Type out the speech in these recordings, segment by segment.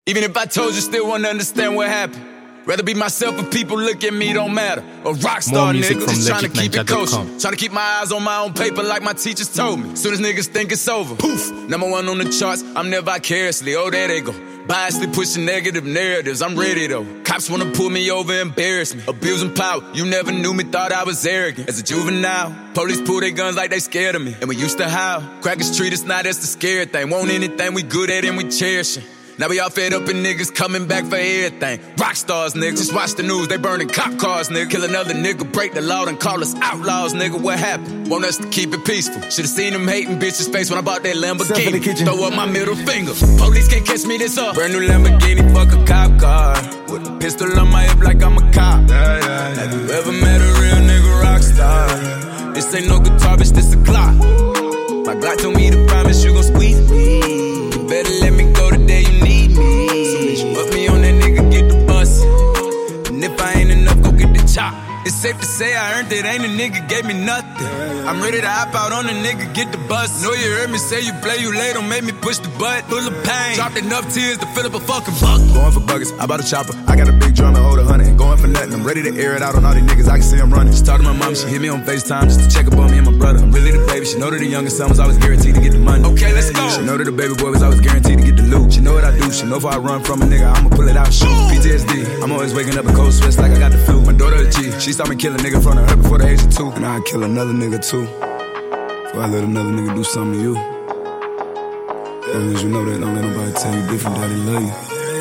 Even if I told you, still wouldn't understand what happened. Rather be myself if people look at me, don't matter. A rock star nigga, just trying to keep it kosher. Trying to keep my eyes on my own paper like my teachers told me. Soon as niggas think it's over, poof, #1 on the charts, I'm there vicariously, oh there they go. Biasly pushing negative narratives, I'm ready though. Cops wanna pull me over, embarrass me. Abusing power, you never knew me, thought I was arrogant. As a juvenile, police pull their guns like they scared of me. And we used to howl, crackers treat us now, that's the scary thing. Want anything we good at and we cherish it. Now we all fed up and niggas coming back for everything. Rock stars, nigga. Just watch the news, they burning cop cars, nigga. Kill another nigga, break the law and call us outlaws, nigga. What happened? Want us to keep it peaceful. Should've seen them hating bitches' face when I bought that Lamborghini. Throw up my middle finger. Police can't catch me this up. Brand new Lamborghini, fuck a cop car. With a pistol on my hip like I'm a cop. Have you ever met a real nigga rock star? This ain't no guitar, bitch, this a Glock. My Glock told me to promise you gon' squeeze me. You better let me go the day you need me. So bitch, put me on that nigga, get the bus. And if I ain't enough, go get the chop. It's safe to say I earned it, ain't a nigga gave me nothing. I'm ready to hop out on a nigga, get the bus. Know you heard me say you play, you late, don't make me push the butt. Full of pain, dropped enough tears to fill up a fucking bucket. Going for buckets, I bought a chopper. I got a big drum and hold 100. Ain't going for nothing, I'm ready to air it out on all these niggas, I can see I'm running. She talked to my mom, she hit me on FaceTime just to check up on me and my brother. I'm really the baby, she know that the youngest son was always guaranteed to get the money. Okay, let's go. She know that the baby boy was always guaranteed to get the loot. She know what I do, she know if I run from a nigga, I'ma pull it out, shoot. PTSD, I'm always waking up in cold sweats like I got the flu. My daughter a G, she saw me kill a nigga from her before the age of 2. And I'd kill another nigga too. Before I let another nigga do something to you. As long as you know that, don't let nobody tell you different, daddy love you.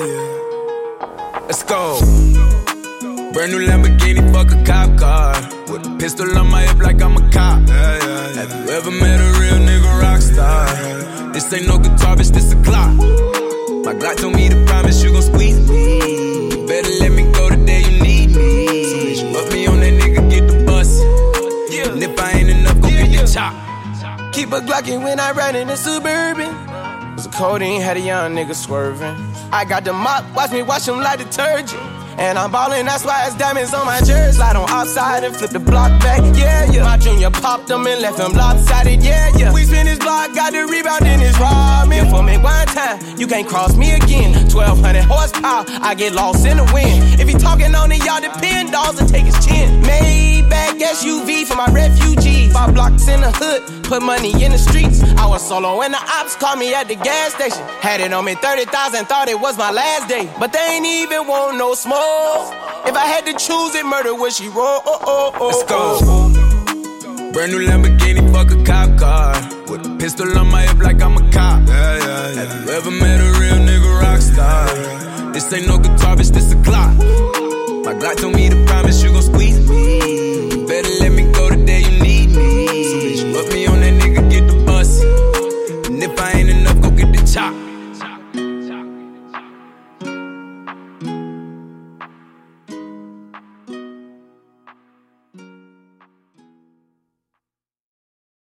Let's go. Brand new Lamborghini, fuck a cop car. With a pistol on my hip like I'm a cop. Have you ever met a real nigga rock star? This ain't no guitar, bitch, this a Glock. My Glock told me to promise you gon' squeeze me. You better let me go the day you need me. So bitch, put me on that nigga, get the bus. And if I ain't enough, go get the chop. Keep a Glockin' when I ride in the Suburban. Was a codeine, had a young nigga swerving. I got the mop, watch me wash him like detergent. And I'm ballin', that's why it's diamonds on my jersey. Slide on outside and flip the block back, yeah, yeah. My junior popped them and left him lopsided, yeah, yeah. We spin his block, got the rebound in his ramen. For me one time, you can't cross me again. 1200 horsepower, I get lost in the wind. If he talking on it, y'all depend, dolls and take his chin. Maybach SUV for my refugees. 5 blocks in the hood, put money in the streets. I was solo and the ops called me at the gas station. Had it on me 30,000, thought it was my last day. But they ain't even want no smoke. If I had to choose it, murder would she roll? Let's go. Brand new Lamborghini, fuck a cop car. With a pistol on my hip like I'm a cop. Have you ever met a real nigga rock star? This ain't no guitar, bitch, this a Glock. My Glock told me to promise you